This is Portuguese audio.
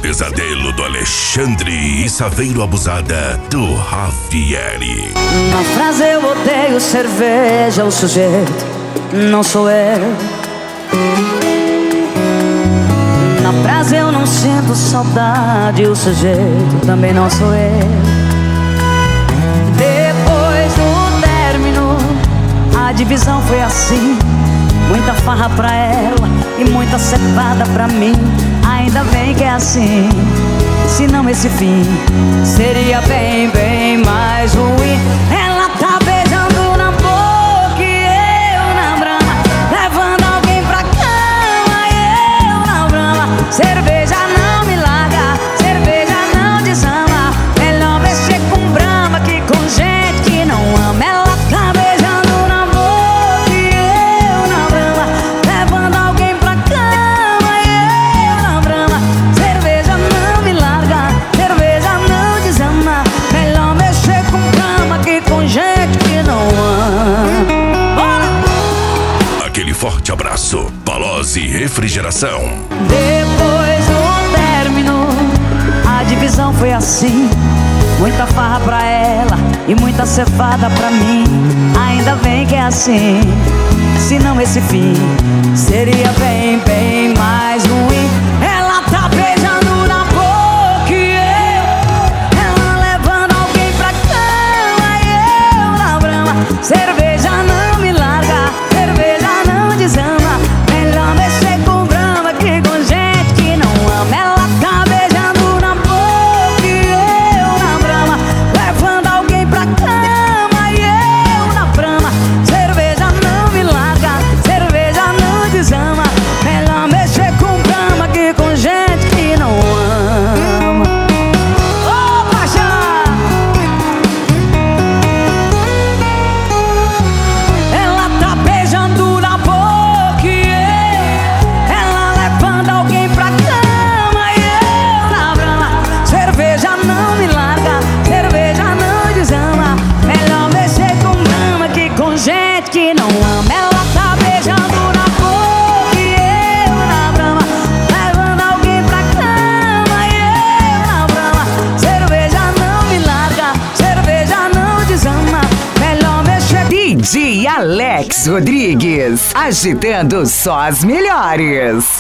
Pesadelo do Alexandre e Saveiro Abusada do Rafieri. Na frase eu odeio cerveja, o sujeito não sou eu. Na frase eu não sinto saudade, o sujeito também não sou eu. Depois do término, a divisão foi assim: muita farra pra ela e muita cevada pra mim. Ainda bem que é assim, senão esse fim seria bem, bem mais ruim. Ela tá beijando na boca e eu na brama, levando alguém pra cama e eu na brama. Cerveja não me larga, cerveja não desama. Melhor mexer com brama que com gente que não ama. Ela tá beijando na boca e eu na brama, levando alguém pra cama e eu na brama. Cerveja não me larga, cerveja não desama. Melhor mexer com brama que com gente que não ama. Bora! Aquele forte abraço, Palose Refrigeração. Depois do término, a divisão foi assim: muita farra pra ela e muita cevada pra mim. Ainda bem que é assim, senão esse fim seria bem, bem mais ruim. Ela tá beijando na boca e ela levando alguém pra cama e eu na brama. Cerveja não me larga, cerveja não desama. Melhor mexer com brama que com gente que não ama. Ela tá beijando na boca e eu na brama, levando alguém pra cama e eu na brama. Cerveja não me larga, cerveja não desama. Melhor mexer com brama que com gente que não ama. Ô, paixão! Ela tá beijando na boca e ela levando alguém pra cama e eu na brama. Cerveja não me larga, cerveja não desama. Melhor mexer com brama que com gente que não ama. Ela tá beijando na boca e eu na brama, levando alguém pra cama e eu na brama. Cerveja não me larga, cerveja não desama. Melhor mexer. DJ Alex Rodrigues, agitando só as melhores.